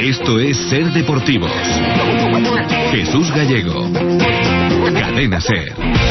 Esto es Ser Deportivos. Jesús Gallego. Cadena Ser.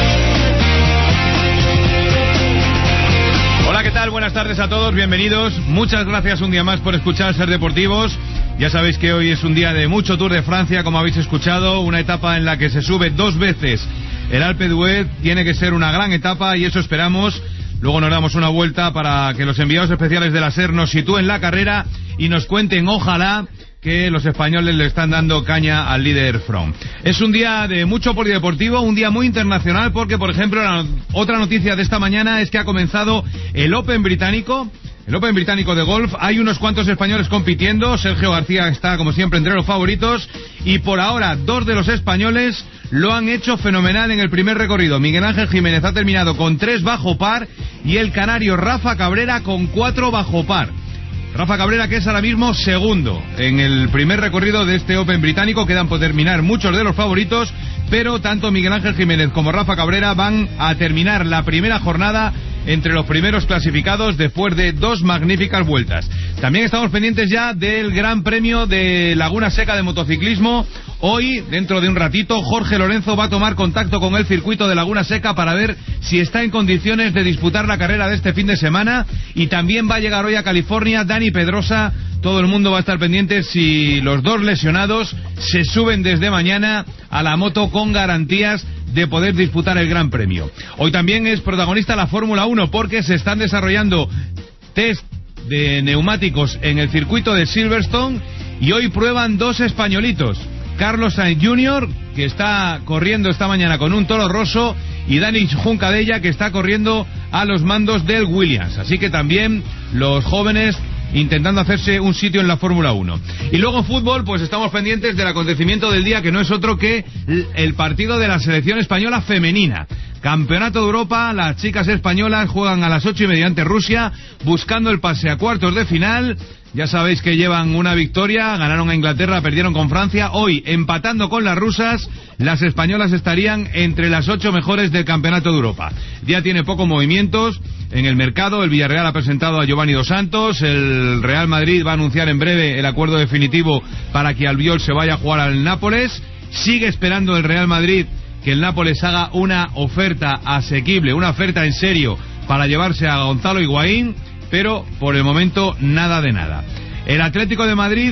Hola, ¿qué tal? Buenas tardes a todos, bienvenidos. Muchas gracias un día más por escuchar Ser Deportivos. Ya sabéis que hoy es un día de mucho Tour de Francia, como habéis escuchado, una etapa en la que se sube 2 veces el Alpe d'Huez. Tiene que ser una gran etapa y eso esperamos. Luego nos damos una vuelta para que los enviados especiales de la SER nos sitúen la carrera y nos cuenten, ojalá, que los españoles le están dando caña al líder Froome. Es un día de mucho polideportivo, un día muy internacional, porque, por ejemplo, otra noticia de esta mañana es que ha comenzado el Open británico. El Open británico de golf. Hay unos cuantos españoles compitiendo. Sergio García está, como siempre, entre los favoritos. Y por ahora, 2 de los españoles lo han hecho fenomenal en el primer recorrido. Miguel Ángel Jiménez ha terminado con 3 bajo par y el canario Rafa Cabrera con 4 bajo par. Rafa Cabrera, que es ahora mismo segundo en el primer recorrido de este Open británico. Quedan por terminar muchos de los favoritos, pero tanto Miguel Ángel Jiménez como Rafa Cabrera van a terminar la primera jornada entre los primeros clasificados después de 2 magníficas vueltas. También estamos pendientes ya del Gran Premio de Laguna Seca de motociclismo. Hoy, dentro de un ratito, Jorge Lorenzo va a tomar contacto con el circuito de Laguna Seca para ver si está en condiciones de disputar la carrera de este fin de semana. Y también va a llegar hoy a California Dani Pedrosa. Todo el mundo va a estar pendiente si los 2 lesionados se suben desde mañana a la moto con garantías de poder disputar el Gran Premio. Hoy también es protagonista la Fórmula 1 porque se están desarrollando test de neumáticos en el circuito de Silverstone y hoy prueban 2 españolitos. Carlos Sainz Jr., que está corriendo esta mañana con un Toro Rosso, y Dani Juncadella, que está corriendo a los mandos del Williams. Así que también los jóvenes intentando hacerse un sitio en la Fórmula 1. Y luego en fútbol, pues estamos pendientes del acontecimiento del día, que no es otro que el partido de la selección española femenina. Campeonato de Europa, las chicas españolas juegan a las 8:30 ante Rusia, buscando el pase a cuartos de final. Ya sabéis que llevan una victoria, ganaron a Inglaterra, perdieron con Francia. Hoy, empatando con las rusas, las españolas estarían entre las 8 mejores del Campeonato de Europa. Ya tiene pocos movimientos en el mercado. El Villarreal ha presentado a Giovanni Dos Santos. El Real Madrid va a anunciar en breve el acuerdo definitivo para que Albiol se vaya a jugar al Nápoles. Sigue esperando el Real Madrid que el Nápoles haga una oferta asequible, una oferta en serio para llevarse a Gonzalo Higuaín, pero por el momento nada de nada. El Atlético de Madrid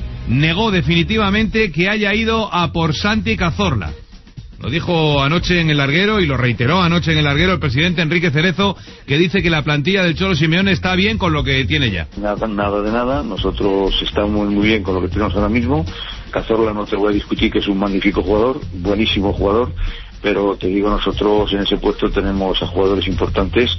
negó definitivamente que haya ido a por Santi Cazorla. Lo dijo anoche en el larguero y lo reiteró anoche en el larguero el presidente Enrique Cerezo, que dice que la plantilla del Cholo Simeone está bien con lo que tiene ya. Nada de nada, nosotros estamos muy bien con lo que tenemos ahora mismo. Cazorla, no te voy a discutir que es un magnífico jugador, buenísimo jugador, pero te digo, nosotros en ese puesto tenemos a jugadores importantes,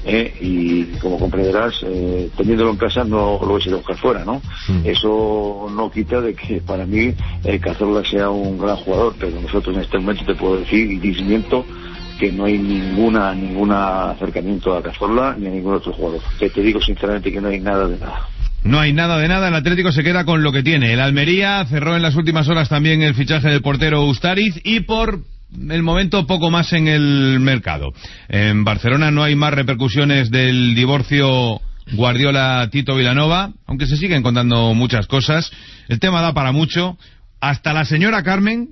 y como comprenderás, teniéndolo en casa no lo vais a buscar fuera, ¿no? Eso no quita de que para mí Cazorla sea un gran jugador, pero nosotros en este momento te puedo decir y desmiento que no hay ningún acercamiento a Cazorla ni a ningún otro jugador. Te digo sinceramente que no hay nada de nada. No hay nada de nada, el Atlético se queda con lo que tiene. El Almería cerró en las últimas horas también el fichaje del portero Ustariz y por el momento poco más en el mercado. En Barcelona no hay más repercusiones del divorcio Guardiola-Tito Vilanova, aunque se siguen contando muchas cosas. El tema da para mucho. Hasta la señora Carmen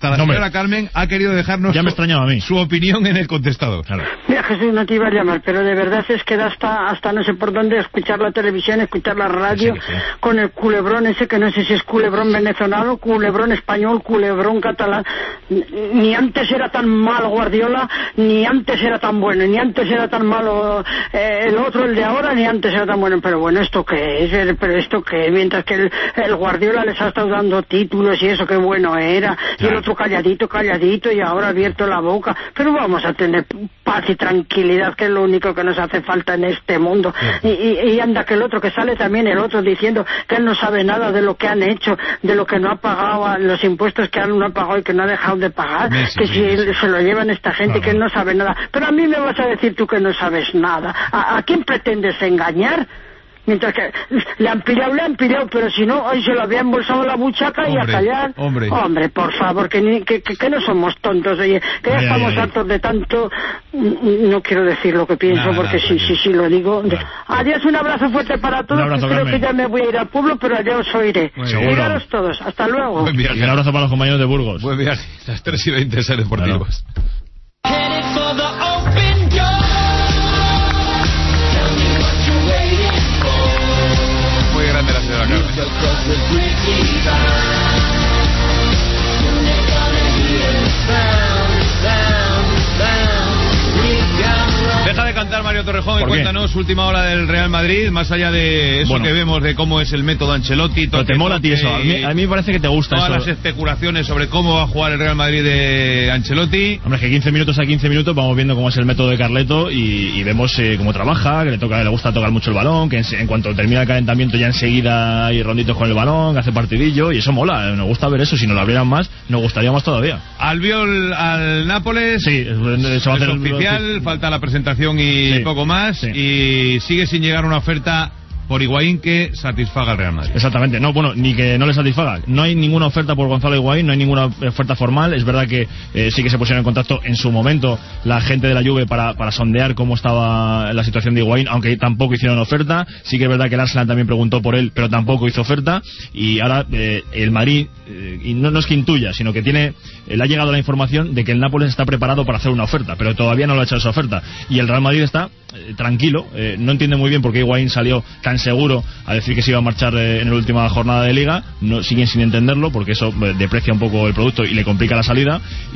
ha querido dejarnos ya me extrañaba a mí su opinión en el contestador. Claro. Mira, Jesús, no te iba a llamar, pero de verdad es que da hasta no sé por dónde escuchar la televisión, escuchar la radio, sí. Con el culebrón ese, que no sé si es culebrón venezolano, culebrón español, culebrón catalán. Ni antes era tan malo Guardiola, ni antes era tan bueno, ni antes era tan malo el otro, el de ahora, ni antes era tan bueno. Pero bueno, ¿esto qué es? ¿Pero esto qué? Mientras que el Guardiola les ha estado dando títulos y eso, qué bueno era. Y el otro calladito y ahora abierto la boca. Pero vamos a tener paz y tranquilidad, que es lo único que nos hace falta en este mundo. Y anda que el otro, que sale también el otro diciendo que él no sabe nada de lo que han hecho, de lo que no ha pagado, los impuestos que él no ha pagado y que no ha dejado de pagar, que si se lo llevan esta gente, que él no sabe nada. Pero a mí me vas a decir tú que no sabes nada. ¿A quién pretendes engañar? Mientras que le han pillado, pero si no, hoy se lo había embolsado la buchaca y a callar. Hombre, por favor, que no somos tontos, oye, que ya estamos hartos de tanto. No quiero decir lo que pienso, porque si lo digo. Adiós, un abrazo fuerte para todos. Creo que ya me voy a ir al pueblo, pero allá os oiré. Cuidaros todos, hasta luego. Buen viaje. Y un abrazo para los compañeros de Burgos. Buen viaje. Las 3:20 Ser Deportivos. Muy grande la señora Carmen. Deja de cantar, Mario Torrejón, y cuéntanos última hora del Real Madrid, más allá de eso que vemos de cómo es el método Ancelotti. Pero te mola a ti eso, a mí me parece que te gusta todas eso. Las especulaciones sobre cómo va a jugar el Real Madrid de Ancelotti. Hombre, es que 15 minutos a 15 minutos vamos viendo cómo es el método de Carleto y vemos cómo trabaja, que le gusta tocar mucho el balón, que en cuanto termina el calentamiento ya enseguida hay ronditos con el balón, que hace partidillo, y eso mola, nos gusta ver eso. Si nos lo abrieran más, nos gustaría más todavía. Albiol al Nápoles, sí, se va a hacer oficial, falta la presentación y poco más, y sigue sin llegar una oferta por Higuaín que satisfaga al Real Madrid. Exactamente, ni que no le satisfaga. No hay ninguna oferta por Gonzalo Higuaín, no hay ninguna oferta formal. Es verdad que sí que se pusieron en contacto en su momento la gente de la Juve para sondear cómo estaba la situación de Higuaín, aunque tampoco hicieron oferta. Sí que es verdad que el Arsenal también preguntó por él, pero tampoco hizo oferta. Y ahora el Madrid, y no es que intuya, sino que le ha llegado la información de que el Nápoles está preparado para hacer una oferta, pero todavía no lo ha hecho esa oferta. Y el Real Madrid está tranquilo, no entiende muy bien por qué Higuaín salió tan seguro a decir que se iba a marchar en la última jornada de Liga. Siguen sin entenderlo, porque eso deprecia un poco el producto y le complica la salida,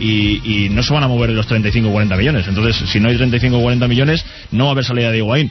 y no se van a mover los 35 o 40 millones. Entonces, si no hay 35 o 40 millones, no va a haber salida de Higuaín.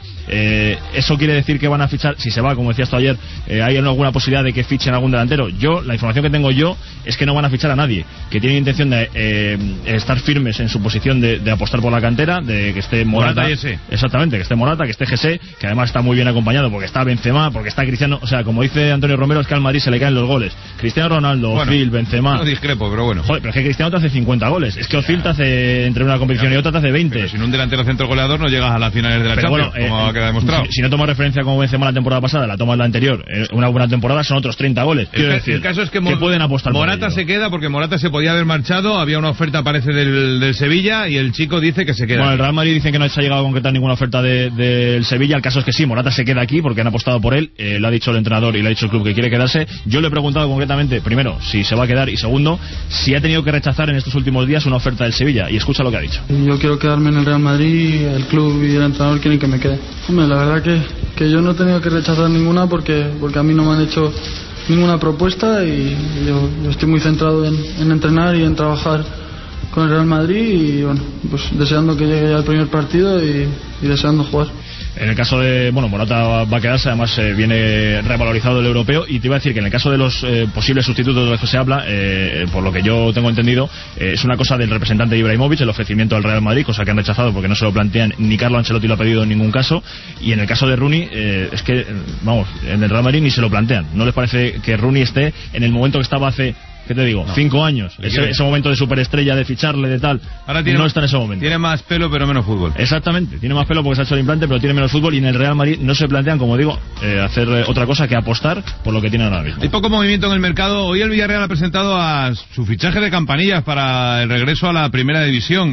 Eso quiere decir que van a fichar, si se va, como decías tú ayer, ¿hay alguna posibilidad de que fichen algún delantero? La información que tengo yo es que no van a fichar a nadie, que tienen intención de estar firmes en su posición de apostar por la cantera, de que esté Morata, exactamente, que esté Morata, que esté Jesse, que además está muy bien acompañado, porque está Benzema, porque está Cristiano. O sea, como dice Antonio Romero, es que al Madrid se le caen los goles. Cristiano Ronaldo, Ozil, Benzema. No discrepo, pero bueno. Joder, pero es que Cristiano te hace 50 goles. Es que Ozil te hace, entre una competición y otra, te hace 20. Pero sin un delantero centro goleador no llegas a las finales de la Champions, como ha quedado demostrado. Si no tomas referencia como Benzema la temporada pasada, la tomas la anterior, una buena temporada, son otros 30 goles. El caso es que pueden apostar. Morata se queda, porque Morata se podía haber marchado, había una oferta, parece, del Sevilla, y el chico dice que se queda. Bueno, el Real Madrid dice que no se ha llegado a concretar ninguna oferta del Sevilla. El caso es que sí, Morata se queda aquí porque han apostado por él, lo ha dicho el entrenador y lo ha dicho el club que quiere quedarse. Yo le he preguntado concretamente, primero, si se va a quedar, y segundo, si ha tenido que rechazar en estos últimos días una oferta del Sevilla, y escucha lo que ha dicho. Yo quiero quedarme en el Real Madrid, el club y el entrenador quieren que me quede. Hombre, la verdad que yo no he tenido que rechazar ninguna porque a mí no me han hecho ninguna propuesta, y yo estoy muy centrado en entrenar y en trabajar con el Real Madrid, y bueno, pues deseando que llegue ya el primer partido y deseando jugar. En el caso de, Morata va a quedarse, además viene revalorizado el europeo, y te iba a decir que en el caso de los posibles sustitutos de los que se habla, por lo que yo tengo entendido, es una cosa del representante de Ibrahimovic, el ofrecimiento al Real Madrid, cosa que han rechazado porque no se lo plantean, ni Carlo Ancelotti lo ha pedido en ningún caso, y en el caso de Rooney, es que, en el Real Madrid ni se lo plantean. ¿No les parece que Rooney esté en el momento que estaba hace, ¿qué te digo? 5 años. Ese momento de superestrella, de ficharle, de tal. Ahora no está en ese momento. Tiene más pelo, pero menos fútbol. Exactamente. Tiene más pelo porque se ha hecho el implante, pero tiene menos fútbol. Y en el Real Madrid no se plantean, como digo, hacer otra cosa que apostar por lo que tienen ahora mismo. Hay poco movimiento en el mercado. Hoy el Villarreal ha presentado a su fichaje de Campanillas para el regreso a la primera división.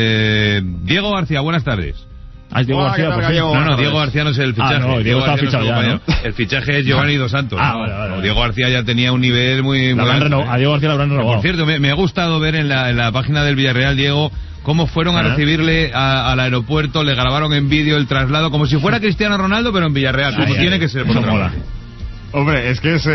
Diego García, buenas tardes. Diego García, por no, Diego García no es el fichaje. Diego estaba fichado ya, ¿no? El fichaje es Giovanni Dos Santos. Vale. Diego García ya tenía un nivel muy alto. A Diego García lo habrán renovado. Por cierto, me ha gustado ver en la página del Villarreal, Diego, cómo fueron a recibirle al aeropuerto, le grabaron en vídeo el traslado, como si fuera Cristiano Ronaldo, pero en Villarreal, como tiene que ser, por otra parte. Hombre, es que es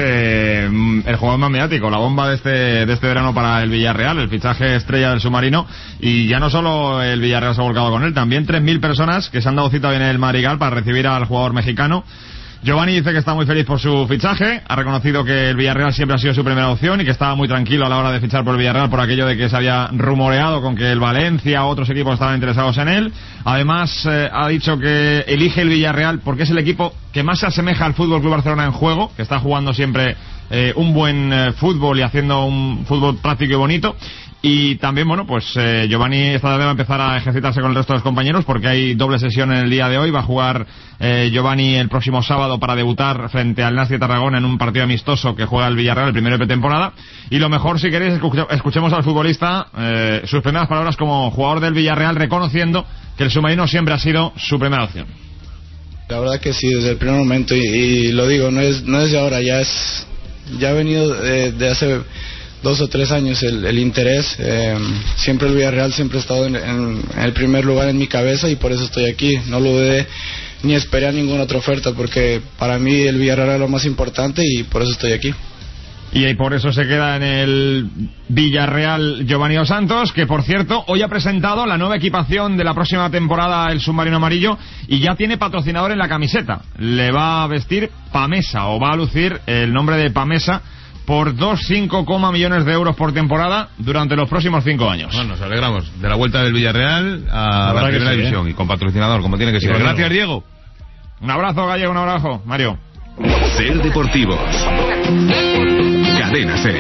el jugador más mediático, la bomba de este verano para el Villarreal, el fichaje estrella del submarino, y ya no solo el Villarreal se ha volcado con él, también 3.000 personas que se han dado cita hoy en el Madrigal para recibir al jugador mexicano. Giovanni dice que está muy feliz por su fichaje, ha reconocido que el Villarreal siempre ha sido su primera opción y que estaba muy tranquilo a la hora de fichar por el Villarreal por aquello de que se había rumoreado con que el Valencia o otros equipos estaban interesados en él. Además, ha dicho que elige el Villarreal porque es el equipo que más se asemeja al Fútbol Club Barcelona en juego, que está jugando siempre un buen fútbol y haciendo un fútbol práctico y bonito. Y también, bueno, pues Giovanni esta tarde va a empezar a ejercitarse con el resto de los compañeros porque hay doble sesión en el día de hoy. Va a jugar Giovanni el próximo sábado para debutar frente al Nasti Tarragona en un partido amistoso que juega el Villarreal, el primero de pretemporada. Y lo mejor, si queréis, escuchemos al futbolista sus primeras palabras como jugador del Villarreal, reconociendo que el submarino siempre ha sido su primera opción. La verdad que sí, desde el primer momento, y lo digo, no es de ahora, ya ha venido de hace 2 o 3 años el interés. Siempre el Villarreal siempre ha estado en el primer lugar en mi cabeza y por eso estoy aquí. No lo dudé ni esperé a ninguna otra oferta porque para mí el Villarreal era lo más importante y por eso estoy aquí. Y por eso se queda en el Villarreal Giovanni Dos Santos, que por cierto hoy ha presentado la nueva equipación de la próxima temporada, el submarino amarillo, y ya tiene patrocinador en la camiseta. Le va a vestir Pamesa, o va a lucir el nombre de Pamesa, por 2,5 millones de euros por temporada durante los próximos 5 años. Bueno, nos alegramos de la vuelta del Villarreal a la primera división, y con patrocinador, como tiene que ser. Gracias, Diego. Un abrazo, Gallego, un abrazo, Mario. Ser Deportivos. Cadena Ser.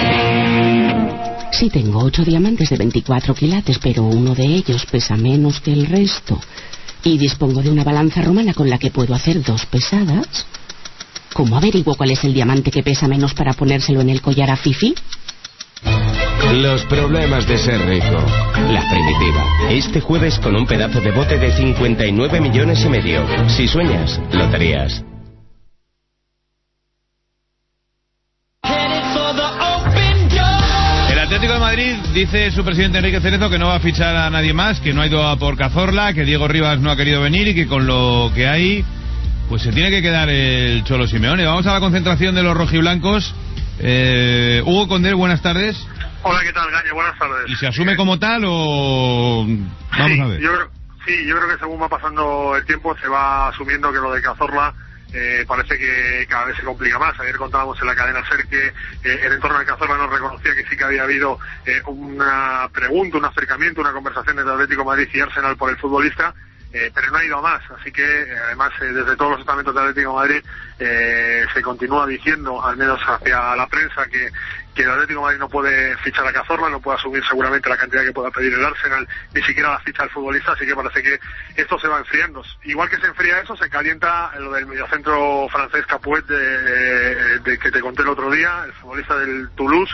Sí, tengo 8 diamantes de 24 quilates, pero uno de ellos pesa menos que el resto. Y dispongo de una balanza romana con la que puedo hacer 2 pesadas. ¿Cómo averiguo cuál es el diamante que pesa menos para ponérselo en el collar a Fifi? Los problemas de ser rico. La Primitiva. Este jueves con un pedazo de bote de 59,5 millones. Si sueñas, loterías. El Atlético de Madrid dice su presidente Enrique Cerezo que no va a fichar a nadie más, que no ha ido a por Cazorla, que Diego Rivas no ha querido venir y que con lo que hay pues se tiene que quedar el Cholo Simeone. Vamos a la concentración de los rojiblancos. Hugo Condel, buenas tardes. Hola, ¿qué tal, Galle? Buenas tardes. ¿Y se asume como tal o...? Vamos a ver. Yo creo que según va pasando el tiempo se va asumiendo que lo de Cazorla parece que cada vez se complica más. Ayer contábamos en la cadena SER que el entorno de Cazorla nos reconocía que sí que había habido una pregunta, un acercamiento, una conversación entre Atlético de Madrid y Arsenal por el futbolista, pero no ha ido a más. Así que además desde todos los estamentos de Atlético de Madrid se continúa diciendo, al menos hacia la prensa, que el Atlético de Madrid no puede fichar a Cazorla, no puede asumir seguramente la cantidad que pueda pedir el Arsenal, ni siquiera la ficha del futbolista, así que parece que esto se va enfriando. Igual que se enfría eso, se calienta lo del mediocentro francés Capuet de que te conté el otro día, el futbolista del Toulouse.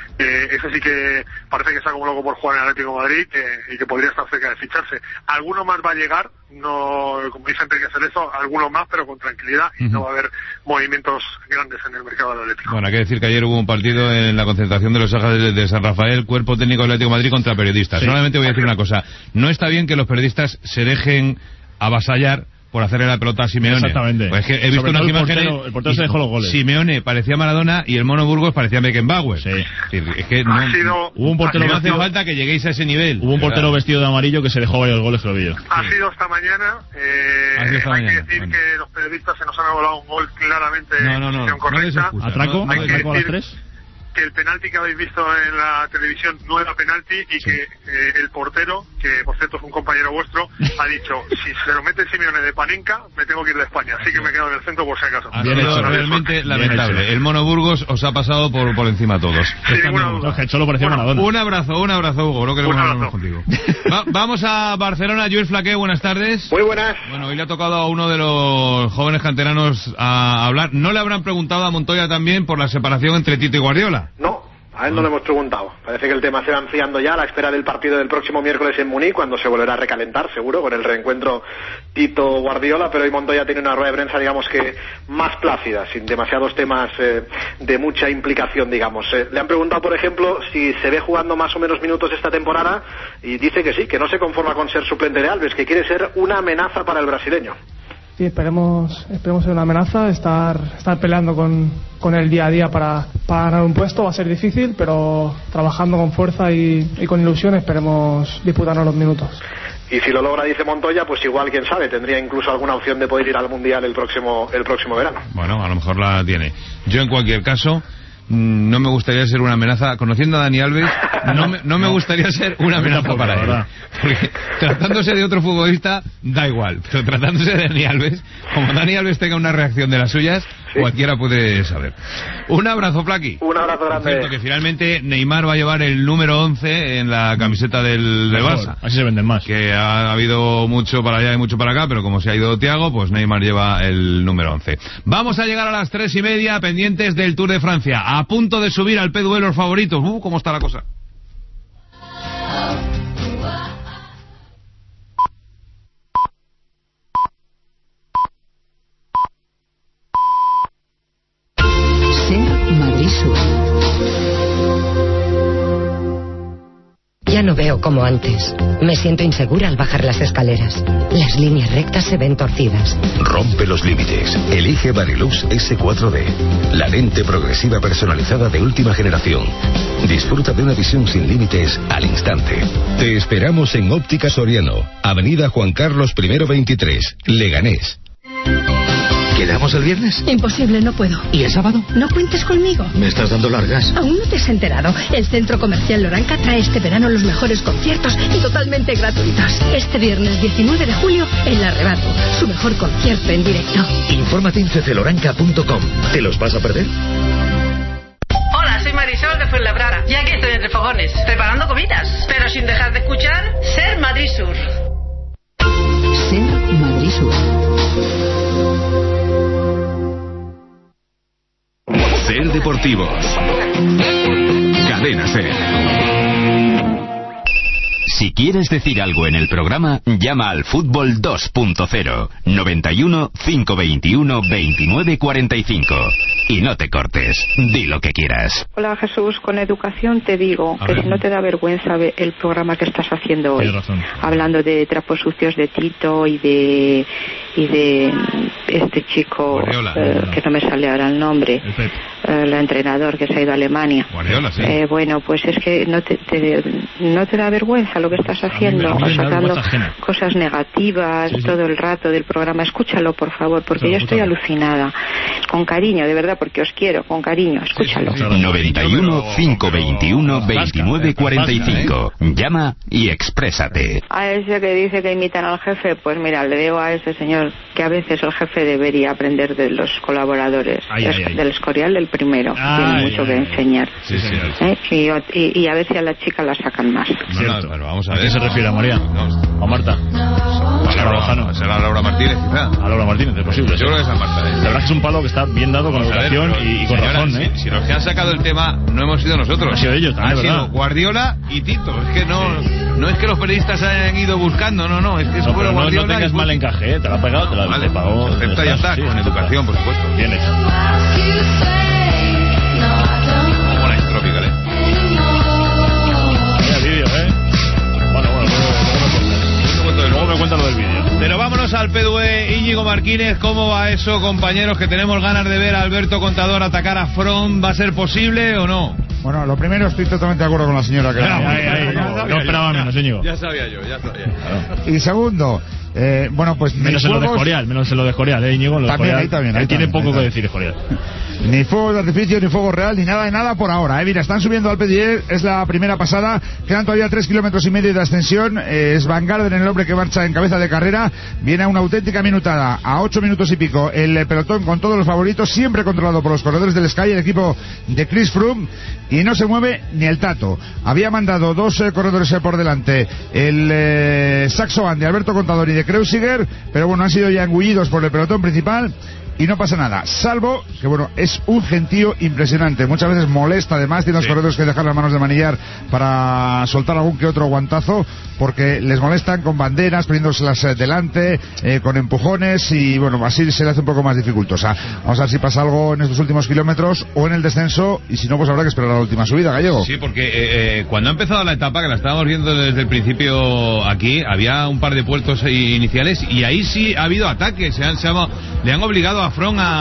Ese sí que parece que está como loco por jugar en el Atlético de Madrid y que podría estar cerca de ficharse. Alguno más va a llegar, no, como dice Enrique Cerezo, alguno más, pero con tranquilidad, y no va a haber movimientos grandes en el mercado del Atlético. Bueno, hay que decir que ayer hubo un partido en la concentración de los Ajas de San Rafael, cuerpo técnico del Atlético de Madrid contra periodistas. Sí. Solamente voy a decir una cosa, no está bien que los periodistas se dejen avasallar por hacerle la pelota a Simeone. Exactamente. Pues es que he visto unas imágenes. El portero se dejó los goles. Simeone parecía Maradona y el Mono Burgos parecía Beckenbauer. Sí. Es que no, hubo un portero no hace falta que lleguéis a ese nivel. Hubo un portero vestido de amarillo que se dejó varios goles, que lo vi yo. Ha sido esta mañana. Hay que decir que los periodistas se nos han volado un gol claramente en posición correcta. ¿Atraco? Hay que ¿Atraco a las 3? Que el penalti que habéis visto en la televisión no era penalti y que el portero, que por cierto es un compañero vuestro, ha dicho, si se lo mete Simeone de Panenka, me tengo que ir de España, así que me quedo en el centro por si acaso. Ha sido realmente lamentable. El Mono Burgos os ha pasado por encima a todos. Sí, solo parecía Maradona. Un abrazo, Hugo, no queremos hablar más contigo. Vamos a Barcelona. Joel Flaqué, buenas tardes. Muy buenas. Bueno, hoy le ha tocado a uno de los jóvenes canteranos a hablar. ¿No le habrán preguntado a Montoya también por la separación entre Tito y Guardiola? No, a él no le hemos preguntado. Parece que el tema se va enfriando ya a la espera del partido del próximo miércoles en Múnich, cuando se volverá a recalentar, seguro, con el reencuentro Tito-Guardiola, pero hoy Montoya tiene una rueda de prensa, digamos que más plácida, sin demasiados temas de mucha implicación, digamos. Le han preguntado, por ejemplo, si se ve jugando más o menos minutos esta temporada, y dice que sí, que no se conforma con ser suplente de Alves, que quiere ser una amenaza para el brasileño. Sí, esperemos ser una amenaza, estar peleando con el día a día para ganar un puesto. Va a ser difícil, pero trabajando con fuerza y con ilusión esperemos disputarnos los minutos. Y si lo logra, dice Montoya, pues igual, quién sabe, tendría incluso alguna opción de poder ir al Mundial el próximo verano. Bueno, a lo mejor la tiene. Yo, en cualquier caso, no me gustaría ser una amenaza. Conociendo a Dani Alves, no me gustaría ser una amenaza para él. Porque tratándose de otro futbolista, da igual. Pero tratándose de Dani Alves, como Dani Alves tenga una reacción de las suyas, cualquiera puede saber. Un abrazo, Flaqui. Un abrazo grande. Por cierto, que finalmente Neymar va a llevar el número 11 en la camiseta del Barça. Así se venden más. Que ha habido mucho para allá y mucho para acá, pero como se ha ido Thiago, pues Neymar lleva el número 11. Vamos a llegar a las 3:30, pendientes del Tour de Francia. A punto de subir al P-Duel los favoritos. ¿Cómo está la cosa? Ya no veo como antes. Me siento insegura al bajar las escaleras. Las líneas rectas se ven torcidas. Rompe los límites. Elige Varilux S4D. La lente progresiva personalizada de última generación. Disfruta de una visión sin límites al instante. Te esperamos en Óptica Soriano, Avenida Juan Carlos I 23, Leganés. ¿Quedamos el viernes? Imposible, no puedo. ¿Y el sábado? No cuentes conmigo. Me estás dando largas. ¿Aún no te has enterado? El Centro Comercial Loranca trae este verano los mejores conciertos y totalmente gratuitos. Este viernes 19 de julio, El Arrebato, su mejor concierto en directo. Infórmate en ccloranca.com. ¿Te los vas a perder? Hola, soy Marisol de Fuenlabrada. Y aquí estoy entre fogones, preparando comidas, pero sin dejar de escuchar Ser Madrid Sur. Ser Madrid Sur. Ser Deportivos. Cadena Ser. Si quieres decir algo en el programa, llama al Fútbol 2.0 91 521 29 45 y no te cortes. Di lo que quieras. Hola Jesús, con educación te digo que si no te da vergüenza el programa que estás haciendo hoy, hablando de trapos sucios de Tito y de este chico que no me sale ahora el nombre, el entrenador que se ha ido a Alemania. Guardiola, sí. Bueno, pues es que no te da vergüenza lo que estás haciendo, sacando cosas negativas todo el rato del programa. Escúchalo, por favor, porque yo estoy alucinada. Con cariño, de verdad, porque os quiero, con cariño, escúchalo. 91 521 29 45. Llama y exprésate. A ese que dice que imitan al jefe, pues mira, le digo a ese señor que a veces el jefe debería aprender de los colaboradores, del Escorial del primero, tiene mucho que enseñar. Y a ver si a la chica la sacan más. Bueno, vamos a ver. ¿A qué se refiere, a María? ¿O a Marta? Será Laura Martínez, quizá. A Laura Martínez, es posible. Yo creo que es a Marta. La verdad que es un palo que está bien dado con educación y con razón, Si los que han sacado el tema no hemos sido nosotros. Han sido ellos también, han sido Guardiola y Tito. Es que no es que los periodistas hayan ido buscando, no, es que eso fue Guardiola. No tengas mal encaje, te la ha pegado, te pagó. Acepta y ya está, con educación, por supuesto. Bien hecho. Buena estrópica, Mira el vídeo, Bueno, luego me cuenta lo del vídeo. Pero vámonos al PDUE. Íñigo Martínez, ¿cómo va eso, compañeros? Que tenemos ganas de ver a Alberto Contador atacar a Front. ¿Va a ser posible o no? Bueno, lo primero, estoy totalmente de acuerdo con la señora que no esperaba menos, Íñigo. Ya sabía yo. Y segundo, bueno, pues menos en lo de Escorial, Íñigo. También, él tiene poco que decir Escorial. Ni fuego de artificio, ni fuego real, ni nada de nada por ahora. Mira, están subiendo al P10, es la primera pasada, quedan todavía 3,5 kilómetros de ascensión. Es Van Garden el hombre que marcha en cabeza de carrera. Viene a una auténtica minutada, a 8 minutos y pico. El pelotón con todos los favoritos, siempre controlado por los corredores del Sky, el equipo de Chris Froome, y no se mueve ni el tato. Había mandado 2 corredores por delante, el Saxo Band de Alberto Contador y de Kreuziger, pero bueno, han sido ya engullidos por el pelotón principal. Y no pasa nada, salvo que bueno, es un gentío impresionante, muchas veces molesta, además tiene los corredores que dejar las manos de manillar para soltar algún que otro guantazo, porque les molestan con banderas, poniéndoselas delante, con empujones, y bueno, así se le hace un poco más dificultosa. Vamos a ver si pasa algo en estos últimos kilómetros o en el descenso, y si no, pues habrá que esperar a la última subida, Gallego. Sí, porque cuando ha empezado la etapa, que la estábamos viendo desde el principio aquí, había un par de puertos iniciales, y ahí sí ha habido ataques, le han obligado a Front a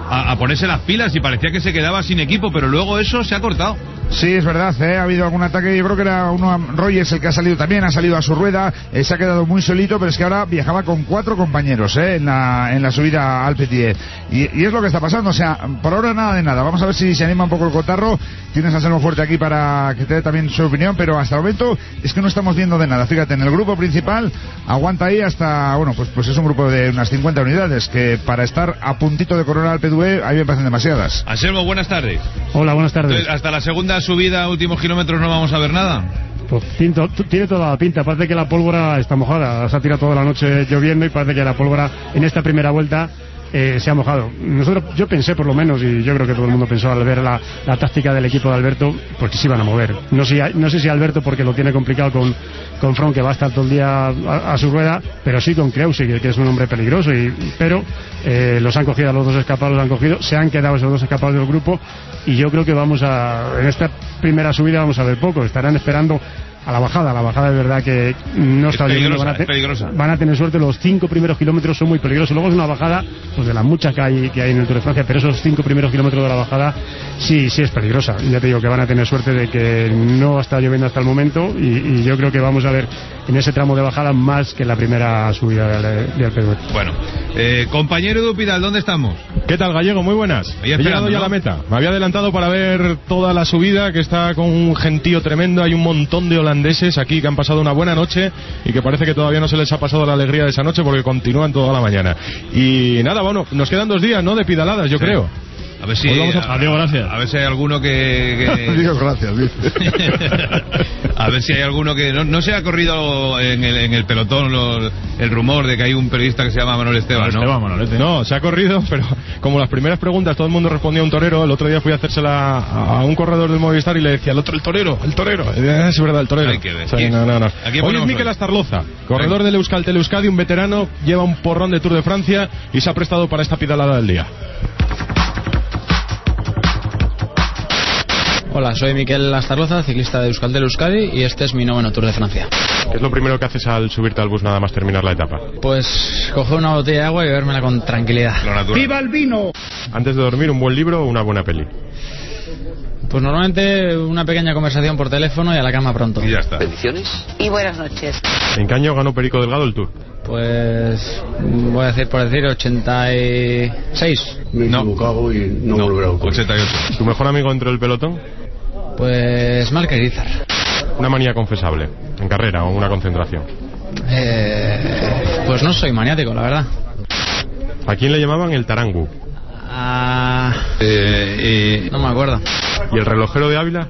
a ponerse las pilas y parecía que se quedaba sin equipo, pero luego eso se ha cortado. Sí, es verdad, ha habido algún ataque, yo creo que era Rogers el que ha salido también, ha salido a su rueda, se ha quedado muy solito, pero es que ahora viajaba con 4 compañeros en la subida al Petit. Y es lo que está pasando, o sea, por ahora nada de nada. Vamos a ver si se anima un poco el cotarro. Tienes a Anselmo Fuerte aquí para que te dé también su opinión, pero hasta el momento es que no estamos viendo de nada. Fíjate, en el grupo principal aguanta ahí hasta, bueno, pues es un grupo de unas 50 unidades, que para estar a puntito de coronar al Petit, ahí me parecen demasiadas. Anselmo, buenas tardes. Hola, buenas tardes. Entonces, hasta la segunda subida, últimos kilómetros, no vamos a ver nada. Pues tiene toda la pinta. Parece que la pólvora está mojada. Se ha tirado toda la noche lloviendo y parece que la pólvora en esta primera vuelta se ha mojado. Yo pensé, por lo menos, y yo creo que todo el mundo pensó al ver la táctica del equipo de Alberto, porque se iban a mover. No sé si Alberto, porque lo tiene complicado con Fron, que va a estar todo el día a su rueda, pero sí con Kreusi, que es un hombre peligroso. Pero los han cogido a los 2 escapados, se han quedado esos 2 escapados del grupo, y yo creo que en esta primera subida vamos a ver poco. Estarán esperando a la bajada es verdad que no está lloviendo, van a tener suerte. Los 5 primeros kilómetros son muy peligrosos, luego es una bajada pues de las muchas que hay en el Tour de Francia, pero esos 5 primeros kilómetros de la bajada sí es peligrosa. Ya te digo que van a tener suerte de que no está lloviendo hasta el momento, y yo creo que vamos a ver en ese tramo de bajada más que en la primera subida de Alpedue. Bueno, compañero Edu Pidal, ¿dónde estamos? ¿Qué tal, Gallego? Muy buenas. He llegado ya a la meta. Me había adelantado para ver toda la subida, que está con un gentío tremendo. Hay un montón de holandeses aquí que han pasado una buena noche y que parece que todavía no se les ha pasado la alegría de esa noche, porque continúan toda la mañana. Y nada, bueno, nos quedan 2 días, ¿no?, de pedaladas, yo creo. A ver si Adiós, gracias. A ver si hay alguno que... Adiós, gracias, dice. A ver si hay alguno que... No se ha corrido en el pelotón el rumor de que hay un periodista que se llama Manuel Esteban, ¿no? No, se ha corrido, pero como las primeras preguntas todo el mundo respondía a un torero, el otro día fui a hacérsela a un corredor del Movistar y le decía, el torero. Es verdad, el torero. Hay que ver. O sea, no. Hoy es Mikel Astarloza, corredor del Euskaltel Euskadi, un veterano, lleva un porrón de Tour de Francia y se ha prestado para esta pedalada del día. Hola, soy Mikel Astarloza, ciclista de Euskaltel Euskadi, y este es mi 9º Tour de Francia. ¿Qué es lo primero que haces al subirte al bus nada más terminar la etapa? Pues coger una botella de agua y bebérmela con tranquilidad. ¡Viva el vino! Antes de dormir, ¿un buen libro o una buena peli? Pues normalmente una pequeña conversación por teléfono y a la cama pronto. Y ya está. ¿Bendiciones? Y buenas noches. ¿En qué año ganó Perico Delgado el Tour? Pues voy a decir, por decir, 86. Me he equivocado y no volverá a ocurrir. 88. ¿Tu mejor amigo entre el pelotón? Pues Marc Irizar. Una manía confesable, en carrera o una concentración. Pues no soy maniático, la verdad. ¿A quién le llamaban el Tarangu? No me acuerdo. ¿Y el relojero de Ávila?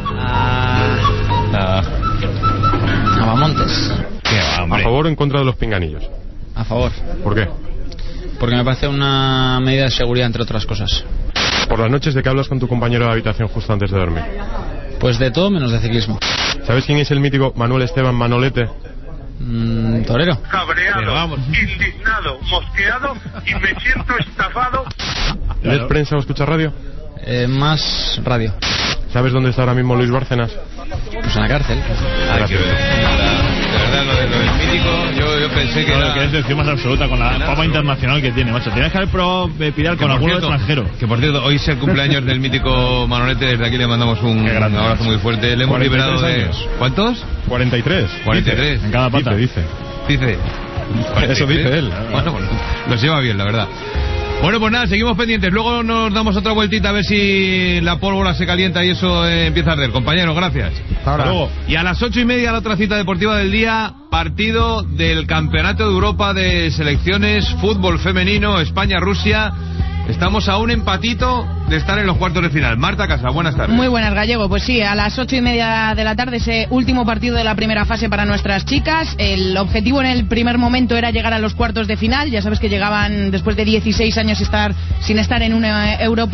Navamontes. ¿A favor o en contra de los pinganillos? A favor. ¿Por qué? Porque me parece una medida de seguridad, entre otras cosas. ¿Por las noches de qué hablas con tu compañero de habitación justo antes de dormir? Pues de todo menos de ciclismo. ¿Sabes quién es el mítico Manuel Esteban Manolete? Torero. Cabreado, indignado, mosqueado y me siento estafado. ¿Lees prensa o escuchas radio? Más radio. ¿Sabes dónde está ahora mismo Luis Bárcenas? Pues en la cárcel. De verdad, lo del mítico, yo pensé que era... que es decir más absoluta con la fama internacional que tiene, macho. Tienes que haber probado Pidal con alguno extranjero. Que por cierto, hoy es el cumpleaños del mítico Manolete. Desde aquí le mandamos un abrazo muy fuerte. Le hemos liberado de... ¿Cuántos? 43. En cada pata. Dice. Eso dice él. Bueno, los lleva bien, la verdad. Bueno, pues nada, seguimos pendientes. Luego nos damos otra vueltita a ver si la pólvora se calienta y eso empieza a arder. Compañeros, gracias. Ahora. Luego. Y a las 8:30 la otra cita deportiva del día, partido del Campeonato de Europa de Selecciones, fútbol femenino, España-Rusia. Estamos a un empatito de estar en los cuartos de final. Marta Casa, buenas tardes. Muy buenas, Gallego. Pues sí, a las 8:30 de la tarde, ese último partido de la primera fase para nuestras chicas. El objetivo en el primer momento era llegar a los cuartos de final. Ya sabes que llegaban después de 16 años sin estar en un europeo. Y